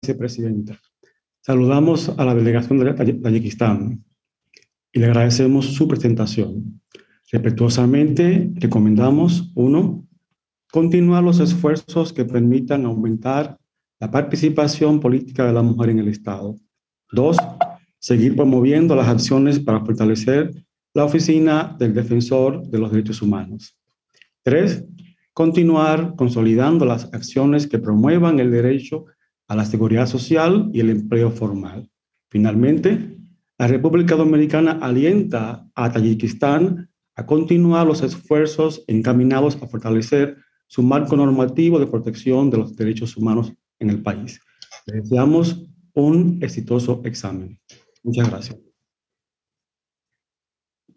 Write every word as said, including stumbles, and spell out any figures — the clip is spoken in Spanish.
Vicepresidenta. Saludamos a la delegación de Tayikistán y le agradecemos su presentación. Respetuosamente recomendamos, uno, continuar los esfuerzos que permitan aumentar la participación política de la mujer en el Estado. Dos, seguir promoviendo las acciones para fortalecer la Oficina del Defensor de los Derechos Humanos. Tres, continuar consolidando las acciones que promuevan el derecho a la seguridad social y el empleo formal. Finalmente, la República Dominicana alienta a Tayikistán a continuar los esfuerzos encaminados a fortalecer su marco normativo de protección de los derechos humanos en el país. Les deseamos un exitoso examen. Muchas gracias.